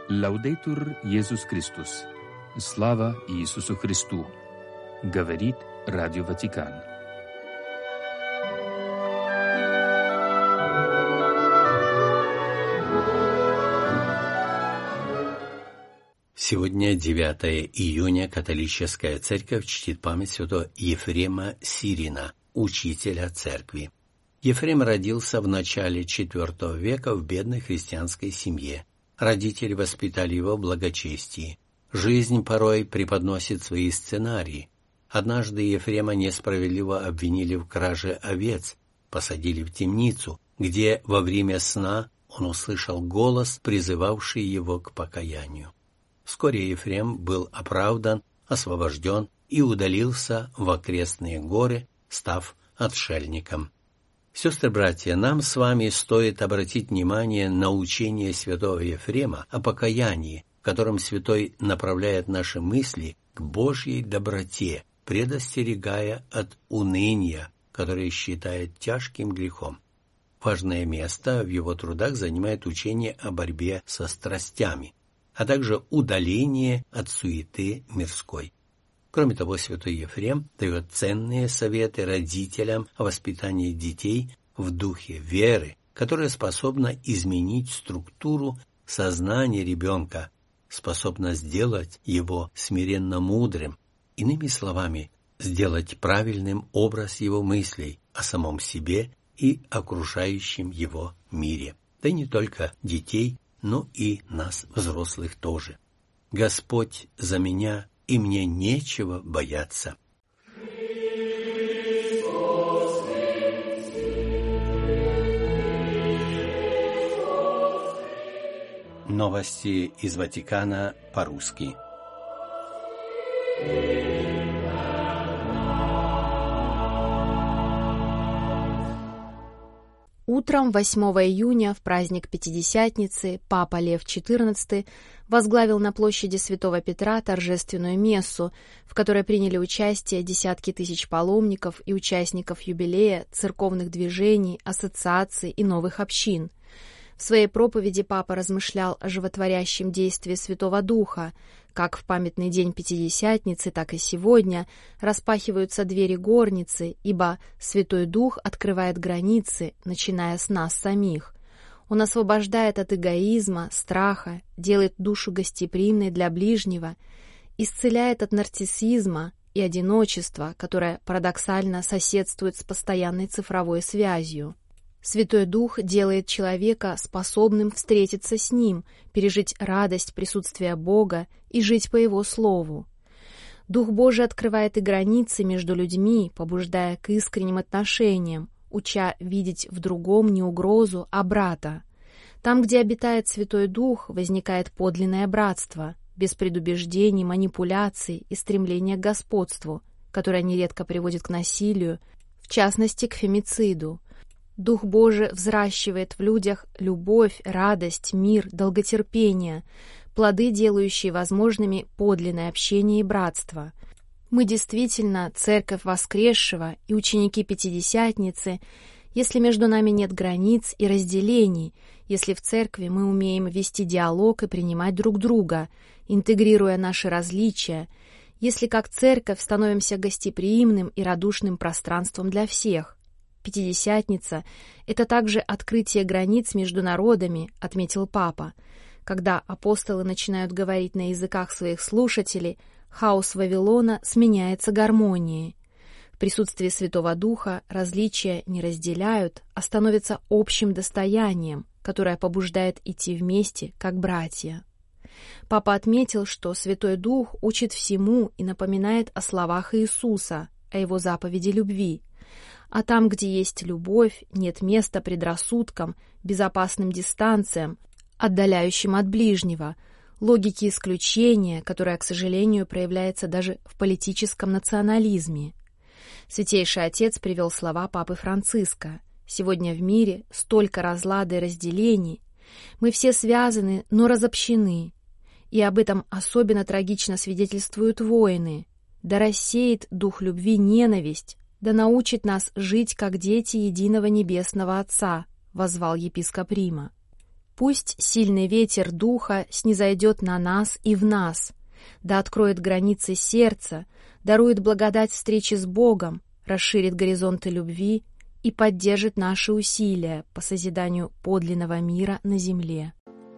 Лаудейтур Иисус Христос. Слава Иисусу Христу. Говорит Радио Ватикан. Сегодня 9 июня католическая церковь чтит память святого Ефрема Сирина, учителя церкви. Ефрем родился в начале IV века в бедной христианской семье. Родители воспитали его в благочестии. Жизнь порой преподносит свои сценарии. Однажды Ефрема несправедливо обвинили в краже овец, посадили в темницу, где во время сна он услышал голос, призывавший его к покаянию. Вскоре Ефрем был оправдан, освобожден и удалился в окрестные горы, став отшельником. Сестры-братья, нам с вами стоит обратить внимание на учение святого Ефрема о покаянии, в котором святой направляет наши мысли к Божьей доброте, предостерегая от уныния, которое считает тяжким грехом. Важное место в его трудах занимает учение о борьбе со страстями, а также удаление от суеты мирской. Кроме того, святой Ефрем дает ценные советы родителям о воспитании детей в духе веры, которая способна изменить структуру сознания ребенка, способна сделать его смиренно мудрым, иными словами, сделать правильным образ его мыслей о самом себе и окружающем его мире. Да и не только детей, но и нас, взрослых, тоже. Господь за меня, и мне нечего бояться. Новости из Ватикана по-русски. Утром 8 июня, в праздник Пятидесятницы, Папа Лев XIV возглавил на площади Святого Петра торжественную мессу, в которой приняли участие десятки тысяч паломников и участников юбилея, церковных движений, ассоциаций и новых общин. В своей проповеди Папа размышлял о животворящем действии Святого Духа, как в памятный день Пятидесятницы, так и сегодня распахиваются двери горницы, ибо Святой Дух открывает границы, начиная с нас самих. Он освобождает от эгоизма, страха, делает душу гостеприимной для ближнего, исцеляет от нарциссизма и одиночества, которое парадоксально соседствует с постоянной цифровой связью. Святой Дух делает человека способным встретиться с Ним, пережить радость присутствия Бога и жить по Его Слову. Дух Божий открывает и границы между людьми, побуждая к искренним отношениям, уча видеть в другом не угрозу, а брата. Там, где обитает Святой Дух, возникает подлинное братство, без предубеждений, манипуляций и стремления к господству, которое нередко приводит к насилию, в частности, к фемициду. Дух Божий взращивает в людях любовь, радость, мир, долготерпение, плоды, делающие возможными подлинное общение и братство. Мы действительно Церковь Воскресшего и ученики Пятидесятницы, если между нами нет границ и разделений, если в Церкви мы умеем вести диалог и принимать друг друга, интегрируя наши различия, если как Церковь становимся гостеприимным и радушным пространством для всех. Пятидесятница — это также открытие границ между народами, отметил Папа. Когда апостолы начинают говорить на языках своих слушателей, хаос Вавилона сменяется гармонией. В присутствии Святого Духа различия не разделяют, а становятся общим достоянием, которое побуждает идти вместе, как братья. Папа отметил, что Святой Дух учит всему и напоминает о словах Иисуса, о Его заповеди любви. А там, где есть любовь, нет места предрассудкам, безопасным дистанциям, отдаляющим от ближнего, логике исключения, которая, к сожалению, проявляется даже в политическом национализме. Святейший Отец привел слова Папы Франциска: «Сегодня в мире столько разлада и разделений. Мы все связаны, но разобщены. И об этом особенно трагично свидетельствуют войны. Да рассеет дух любви ненависть, да научит нас жить, как дети единого Небесного Отца», — воззвал епископ Рима. Пусть сильный ветер Духа снизойдет на нас и в нас, да откроет границы сердца, дарует благодать встречи с Богом, расширит горизонты любви и поддержит наши усилия по созиданию подлинного мира на земле.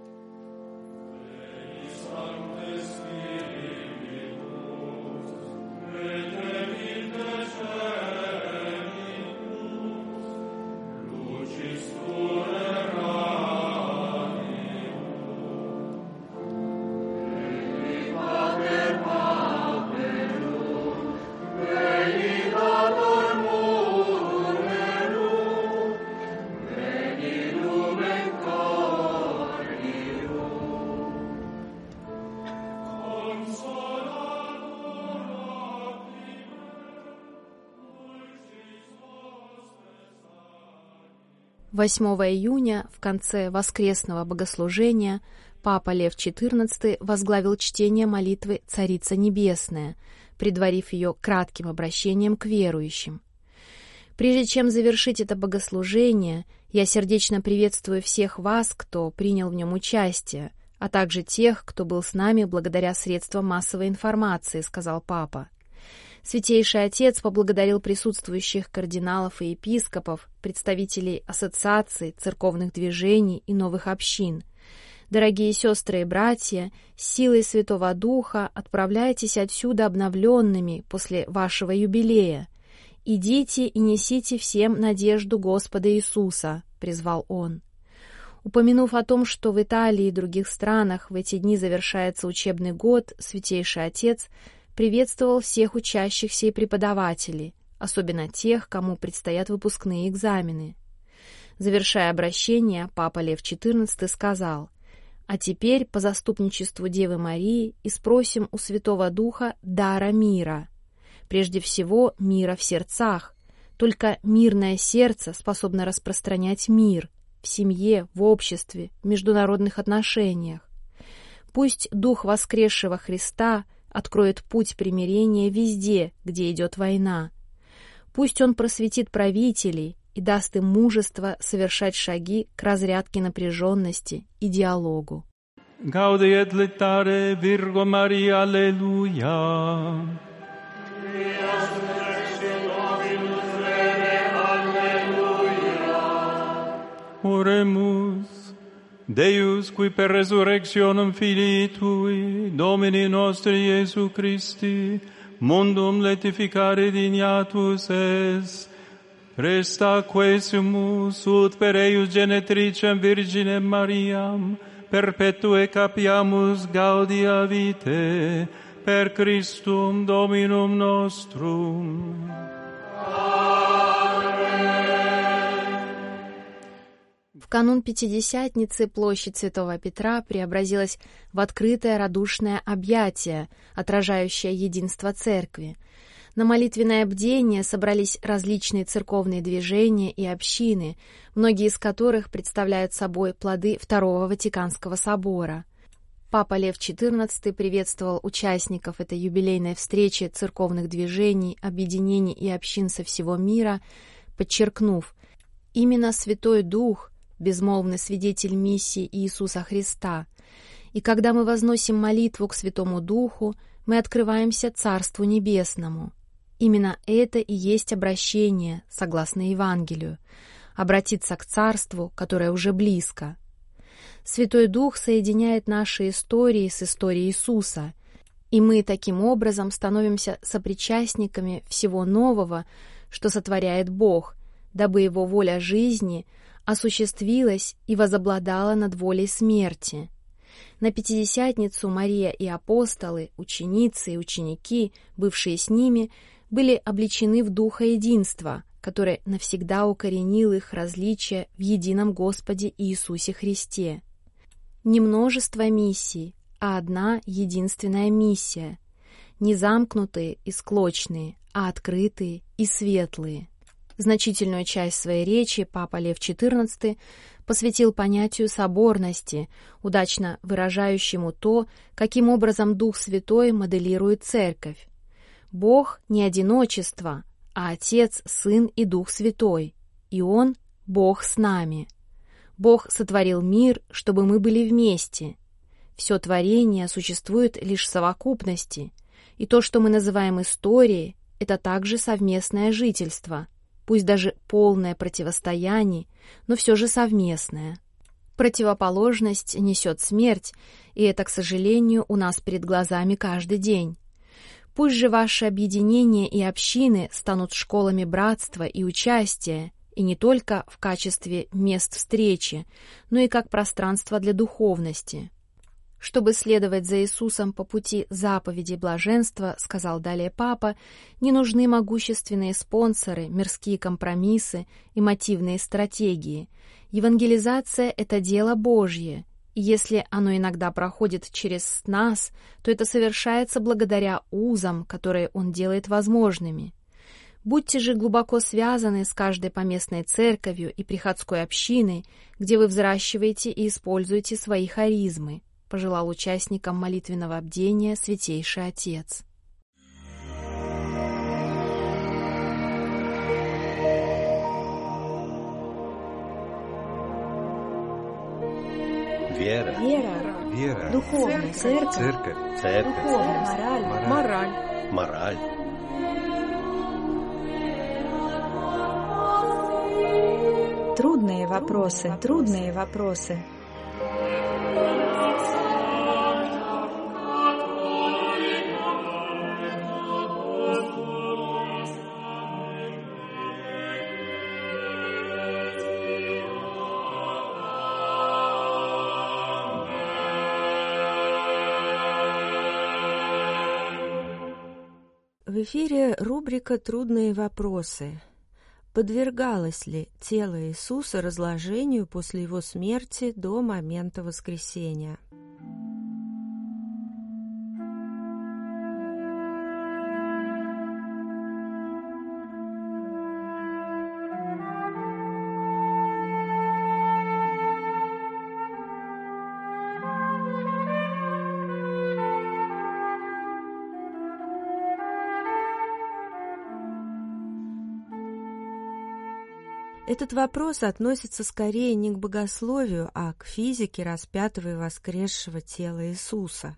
«8 июня, в конце воскресного богослужения, Папа Лев XIV возглавил чтение молитвы «Царица Небесная», предварив ее кратким обращением к верующим. Прежде чем завершить это богослужение, я сердечно приветствую всех вас, кто принял в нем участие, а также тех, кто был с нами благодаря средствам массовой информации», — сказал Папа. Святейший Отец поблагодарил присутствующих кардиналов и епископов, представителей ассоциаций, церковных движений и новых общин. «Дорогие сестры и братья, с силой Святого Духа отправляйтесь отсюда обновленными после вашего юбилея. Идите и несите всем надежду Господа Иисуса», — призвал он. Упомянув о том, что в Италии и других странах в эти дни завершается учебный год, Святейший Отец приветствовал всех учащихся и преподавателей, особенно тех, кому предстоят выпускные экзамены. Завершая обращение, Папа Лев XIV сказал: «А теперь по заступничеству Девы Марии и спросим у Святого Духа дара мира. Прежде всего, мира в сердцах. Только мирное сердце способно распространять мир в семье, в обществе, в международных отношениях. Пусть Дух воскресшего Христа откроет путь примирения везде, где идет война. Пусть Он просветит правителей и даст им мужество совершать шаги к разрядке напряженности и диалогу». Gaude et letare Virgo Maria, Alleluia. Oremus. Deus, qui per resurrectionem Filii Tui, Domini nostri Iesu Christi, mundum letificare dignatus es, resta quesumus ut per eius genetricem Virginem Mariam, perpetue capiamus gaudia vitae, per Christum Dominum nostrum. В канун Пятидесятницы площадь Святого Петра преобразилась в открытое радушное объятие, отражающее единство Церкви. На молитвенное бдение собрались различные церковные движения и общины, многие из которых представляют собой плоды Второго Ватиканского собора. Папа Лев XIV приветствовал участников этой юбилейной встречи церковных движений, объединений и общин со всего мира, подчеркнув: «Именно Святой Дух — безмолвный свидетель миссии Иисуса Христа, и когда мы возносим молитву к Святому Духу, мы открываемся Царству Небесному. Именно это и есть обращение, согласно Евангелию, обратиться к Царству, которое уже близко. Святой Дух соединяет наши истории с историей Иисуса, и мы таким образом становимся сопричастниками всего нового, что сотворяет Бог, дабы Его воля жизни осуществилась и возобладала над волей смерти. На Пятидесятницу Мария и апостолы, ученицы и ученики, бывшие с ними, были облечены в духа единства, который навсегда укоренил их различия в едином Господе Иисусе Христе. Не множество миссий, а одна единственная миссия, не замкнутые и склочные, а открытые и светлые. Значительную часть своей речи Папа Лев XIV посвятил понятию соборности, удачно выражающему то, каким образом Дух Святой моделирует Церковь. Бог не одиночество, а Отец, Сын и Дух Святой, и Он — Бог с нами. Бог сотворил мир, чтобы мы были вместе. Все творение существует лишь в совокупности, и то, что мы называем историей, это также совместное жительство, пусть даже полное противостояние, но все же совместное. Противоположность несет смерть, и это, к сожалению, у нас перед глазами каждый день. Пусть же ваши объединения и общины станут школами братства и участия, и не только в качестве мест встречи, но и как пространство для духовности. Чтобы следовать за Иисусом по пути заповедей блаженства, сказал далее Папа, не нужны могущественные спонсоры, мирские компромиссы и мотивные стратегии. Евангелизация — это дело Божье, и если оно иногда проходит через нас, то это совершается благодаря узам, которые Он делает возможными. Будьте же глубоко связаны с каждой поместной церковью и приходской общиной, где вы взращиваете и используете свои харизмы, пожелал участникам молитвенного бдения Святейший Отец. Вера. Духовность. Церковь. Духовность. Мораль. Трудные вопросы. В эфире рубрика «Трудные вопросы». Подвергалось ли тело Иисуса разложению после Его смерти до момента воскресения? Этот вопрос относится скорее не к богословию, а к физике распятого и воскресшего тела Иисуса.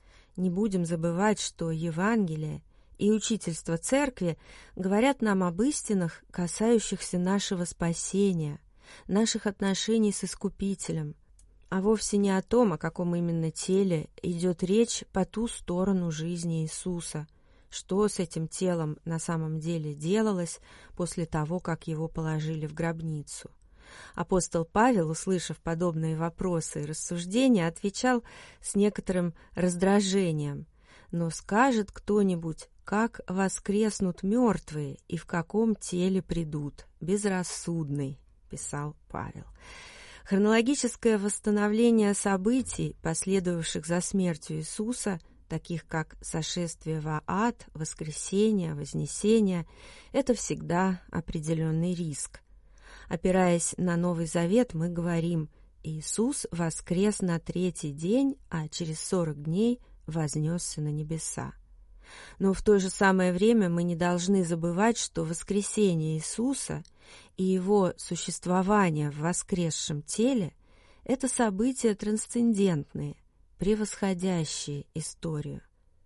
Не будем забывать, что Евангелие и учительство Церкви говорят нам об истинах, касающихся нашего спасения, наших отношений с Искупителем, а вовсе не о том, о каком именно теле идет речь по ту сторону жизни Иисуса, что с этим телом на самом деле делалось после того, как его положили в гробницу. Апостол Павел, услышав подобные вопросы и рассуждения, отвечал с некоторым раздражением: «Но скажет кто-нибудь, как воскреснут мертвые и в каком теле придут? Безрассудный», — писал Павел. Хронологическое восстановление событий, последовавших за смертью Иисуса, таких как сошествие в ад, воскресение, вознесение, это всегда определенный риск. Опираясь на Новый Завет, мы говорим: «Иисус воскрес на 3-й день, а через 40 дней вознесся на небеса». Но в то же самое время мы не должны забывать, что воскресение Иисуса и Его существование в воскресшем теле – это события трансцендентные, превосходящие историю.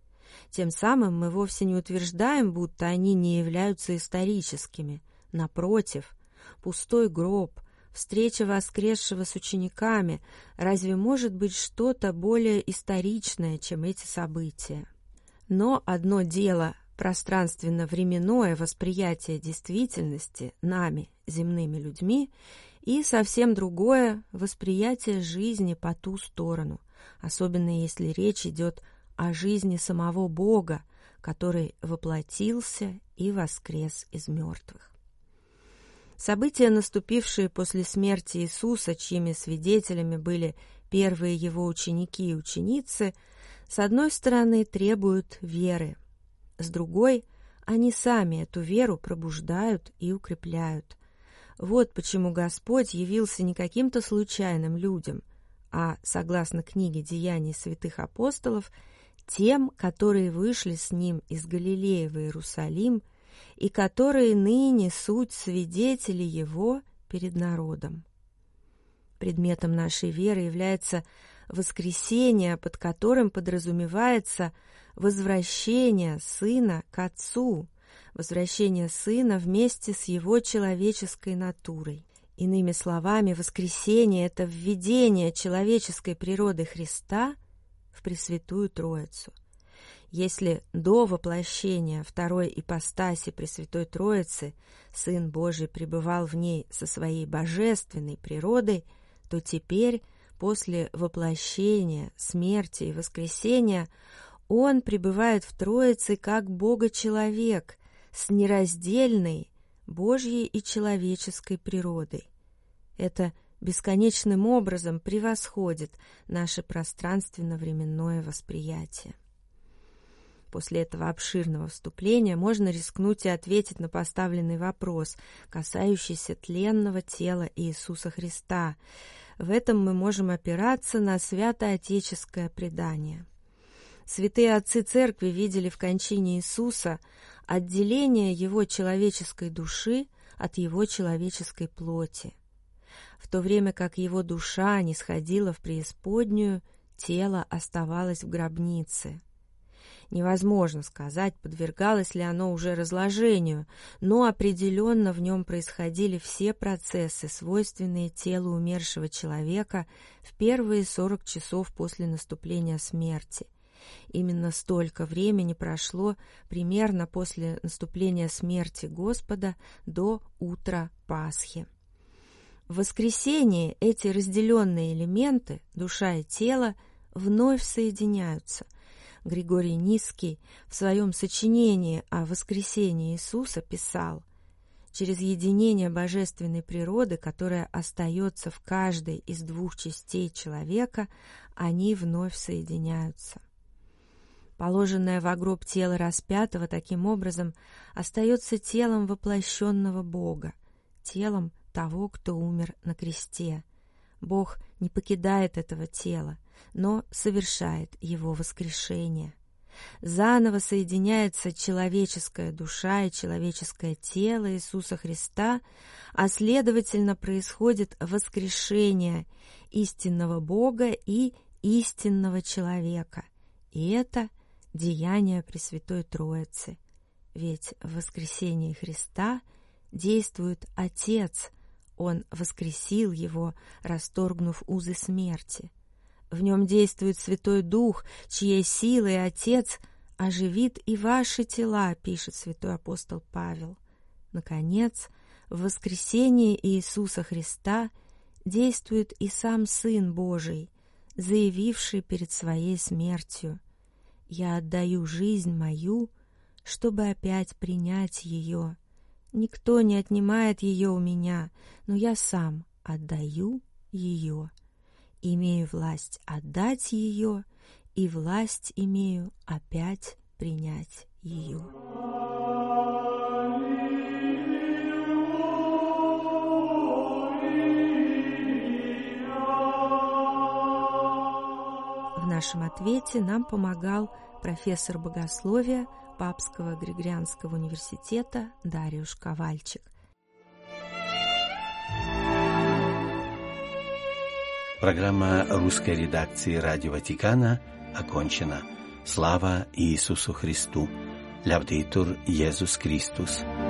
Тем самым мы вовсе не утверждаем, будто они не являются историческими. Напротив, пустой гроб, встреча воскресшего с учениками – разве может быть что-то более историчное, чем эти события? Но одно дело – пространственно-временное восприятие действительности нами, земными людьми, и совсем другое – восприятие жизни по ту сторону, особенно если речь идет о жизни самого Бога, который воплотился и воскрес из мертвых. События, наступившие после смерти Иисуса, чьими свидетелями были первые Его ученики и ученицы, с одной стороны, требуют веры, с другой, они сами эту веру пробуждают и укрепляют. Вот почему Господь явился не каким-то случайным людям, а, согласно книге «Деяний святых апостолов», тем, которые вышли с Ним из Галилеи в Иерусалим и которые ныне суть свидетели Его перед народом. Предметом нашей веры является воскресение, под которым подразумевается возвращение Сына к Отцу, возвращение Сына вместе с Его человеческой натурой. Иными словами, воскресение – это введение человеческой природы Христа в Пресвятую Троицу. Если до воплощения второй ипостаси Пресвятой Троицы Сын Божий пребывал в ней со своей божественной природой, то теперь, после воплощения, смерти и воскресения, Он пребывает в Троице как Бога-человек с нераздельной Божьей и человеческой природой. Это бесконечным образом превосходит наше пространственно-временное восприятие. После этого обширного вступления можно рискнуть и ответить на поставленный вопрос, касающийся тленного тела Иисуса Христа. В этом мы можем опираться на святоотеческое предание. Святые отцы Церкви видели в кончине Иисуса отделение Его человеческой души от Его человеческой плоти. В то время как Его душа нисходила в преисподнюю, тело оставалось в гробнице. Невозможно сказать, подвергалось ли оно уже разложению, но определенно в нем происходили все процессы, свойственные телу умершего человека в первые 40 часов после наступления смерти. Именно столько времени прошло примерно после наступления смерти Господа до утра Пасхи. В воскресенье эти разделенные элементы, душа и тело, вновь соединяются. Григорий Низкий в своем сочинении о воскресении Иисуса писал: «Через единение божественной природы, которая остается в каждой из двух частей человека, они вновь соединяются». Положенное во гроб тело распятого таким образом остается телом воплощенного Бога, телом того, кто умер на кресте. Бог не покидает этого тела, но совершает его воскрешение. Заново соединяется человеческая душа и человеческое тело Иисуса Христа, а следовательно происходит воскрешение истинного Бога и истинного человека. И это деяние Пресвятой Троицы. Ведь в воскресении Христа действует Отец. Он воскресил Его, расторгнув узы смерти. В нем действует Святой Дух, чьей силой Отец оживит и ваши тела, пишет святой апостол Павел. Наконец, в воскресении Иисуса Христа действует и сам Сын Божий, заявивший перед своей смертью: «Я отдаю жизнь мою, чтобы опять принять ее. Никто не отнимает ее у меня, но я сам отдаю ее. Имею власть отдать ее, и власть имею опять принять ее». В нашем ответе нам помогал профессор богословия Папского Григорианского университета Дариуш Ковальчик. Программа русской редакции Радио Ватикана окончена. Слава Иисусу Христу! Лявдитур Иисус Христос!